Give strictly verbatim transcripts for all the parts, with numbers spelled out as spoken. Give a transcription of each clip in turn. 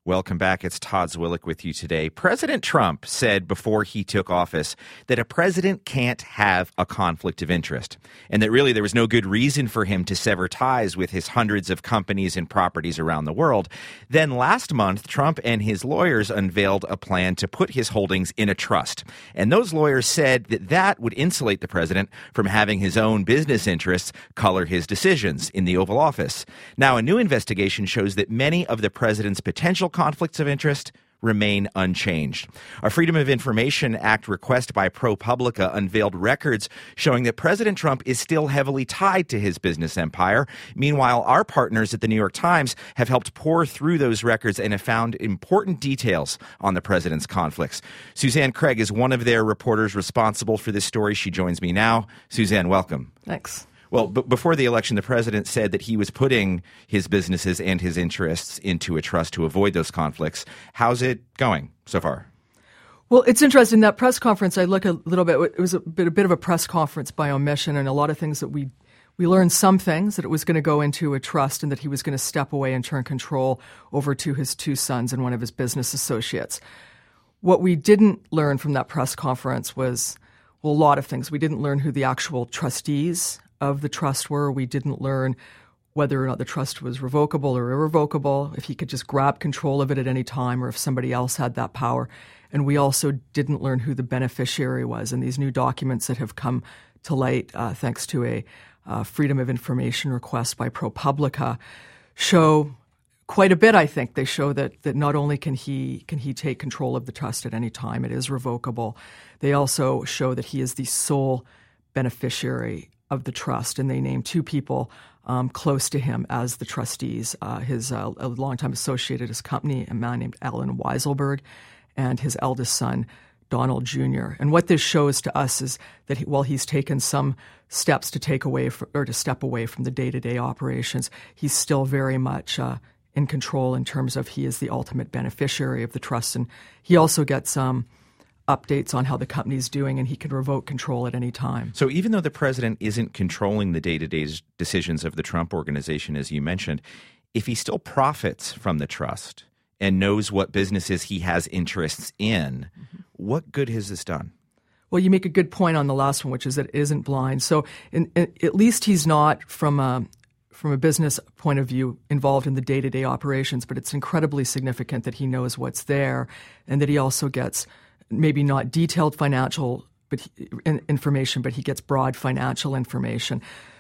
Welcome back. It's Todd Zwillich with you today. President Trump said before he took office that a president can't have a conflict of interest, and that really there was no good reason for him to sever ties with his hundreds of companies and properties around the world. Then last month, Trump and his lawyers unveiled a plan to put his holdings in a trust. And those lawyers said that that would insulate the president from having his own business interests color his decisions in the Oval Office. Now, a new investigation shows that many of the president's potential conflicts of interest remain unchanged. A Freedom of Information Act request by ProPublica unveiled records showing that President Trump is still heavily tied to his business empire. Meanwhile, our partners at the New York Times have helped pore through those records and have found important details on the president's conflicts. Suzanne Craig is one of their reporters responsible for this story. She joins me now. Suzanne, welcome. Thanks. Well, b- before the election, the president said that he was putting his businesses and his interests into a trust to avoid those conflicts. How's it going so far? Well, it's interesting. That press conference, I look a little bit, it was a bit, a bit of a press conference by omission, and a lot of things that we we learned some things, that it was going to go into a trust and that he was going to step away and turn control over to his two sons and one of his business associates. What we didn't learn from that press conference was, well, a lot of things. We didn't learn who the actual trustees of the trust were. We didn't learn whether or not the trust was revocable or irrevocable, if he could just grab control of it at any time or if somebody else had that power. And we also didn't learn who the beneficiary was. And these new documents that have come to light, uh, thanks to a uh, Freedom of Information request by ProPublica, show quite a bit, I think. They show that that not only can he can he take control of the trust at any time, it is revocable. They also show that he is the sole beneficiary of the trust, and they name two people um, close to him as the trustees. Uh, his uh, a longtime associate at his company, a man named Alan Weiselberg, and his eldest son, Donald Junior And what this shows to us is that he, while he's taken some steps to take away for, or to step away from the day-to-day operations, he's still very much uh, in control in terms of he is the ultimate beneficiary of the trust. And he also gets um, updates on how the company's doing, and he can revoke control at any time. So even though the president isn't controlling the day-to-day decisions of the Trump Organization, as you mentioned, if he still profits from the trust and knows what businesses he has interests in, mm-hmm. what good has this done? Well, you make a good point on the last one, which is that it isn't blind. So in, in, at least he's not, from a, from a business point of view, involved in the day-to-day operations, but it's incredibly significant that he knows what's there and that he also gets maybe not detailed financial but he, in, information, but he gets broad financial information.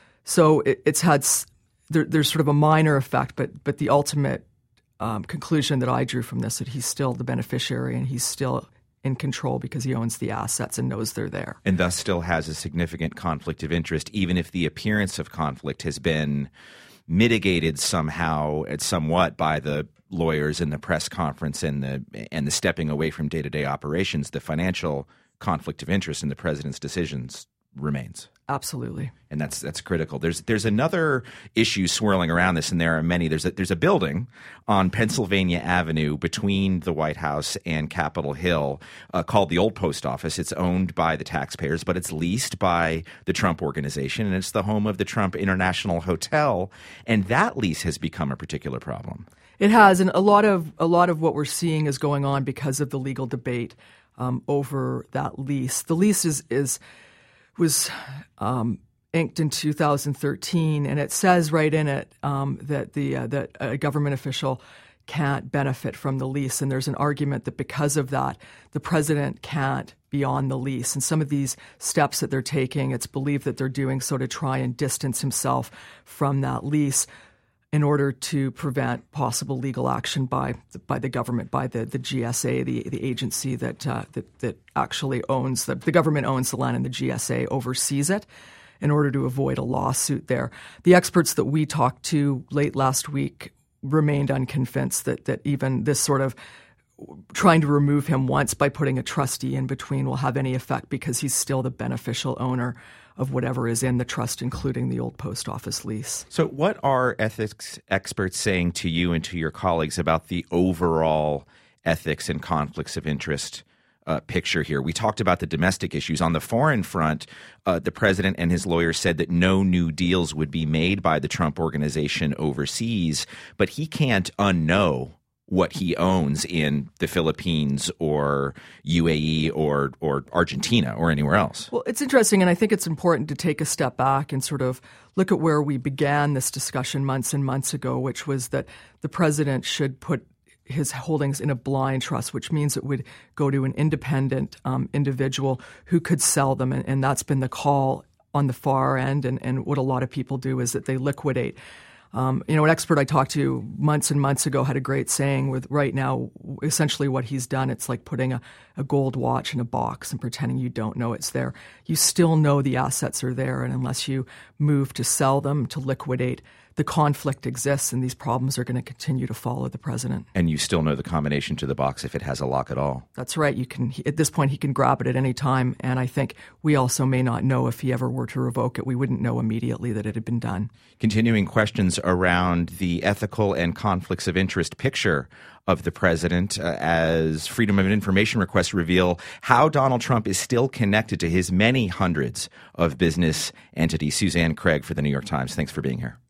So it, it's had there, there's sort of a minor effect, but but the ultimate um, conclusion that I drew from this, that he's still the beneficiary and he's still in control because he owns the assets and knows they're there. And thus still has a significant conflict of interest, even if the appearance of conflict has been mitigated somehow, somewhat by the lawyers in the press conference and the and the stepping away from day-to-day operations. The financial conflict of interest in the president's decisions remains. Absolutely. And that's that's critical. There's there's another issue swirling around this, and there are many. There's a, there's a building on Pennsylvania Avenue between the White House and Capitol Hill uh, called the Old Post Office. It's owned by the taxpayers, but it's leased by the Trump Organization, and it's the home of the Trump International Hotel. And that lease has become a particular problem. It has, and a lot of a lot of what we're seeing is going on because of the legal debate um, over that lease. The lease is is was um, inked in two thousand thirteen, and it says right in it um, that the uh, that a government official can't benefit from the lease. And there's an argument that because of that, the president can't be on the lease. And some of these steps that they're taking, it's believed that they're doing so to try and distance himself from that lease in order to prevent possible legal action by the, by the government, by the, the G S A, the, the agency that, uh, that that actually owns the, the government owns the land and the G S A oversees it, in order to avoid a lawsuit there. The experts that we talked to late last week remained unconvinced that that even this sort of trying to remove him once by putting a trustee in between will have any effect, because he's still the beneficial owner of whatever is in the trust, including the Old Post Office lease. So what are ethics experts saying to you and to your colleagues about the overall ethics and conflicts of interest uh, picture here? We talked about the domestic issues. On the foreign front, uh, the president and his lawyers said that no new deals would be made by the Trump Organization overseas, but he can't unknow what he owns in the Philippines or U A E or or Argentina or anywhere else. Well, it's interesting, and I think it's important to take a step back and sort of look at where we began this discussion months and months ago, which was that the president should put his holdings in a blind trust, which means it would go to an independent um, individual who could sell them. And, and that's been the call on the far end. And, and what a lot of people do is that they liquidate. Um, you know, an expert I talked to months and months ago had a great saying with right now, essentially what he's done, it's like putting a, a gold watch in a box and pretending you don't know it's there. You still know the assets are there, and unless you move to sell them, to liquidate, the conflict exists, and these problems are going to continue to follow the president. And you still know the combination to the box if it has a lock at all. That's right. You can, at this point, he can grab it at any time, and I think we also may not know if he ever were to revoke it. We wouldn't know immediately that it had been done. Continuing questions around the ethical and conflicts of interest picture of the president uh, as Freedom of Information requests reveal how Donald Trump is still connected to his many hundreds of business entities. Suzanne Craig for the New York Times. Thanks for being here.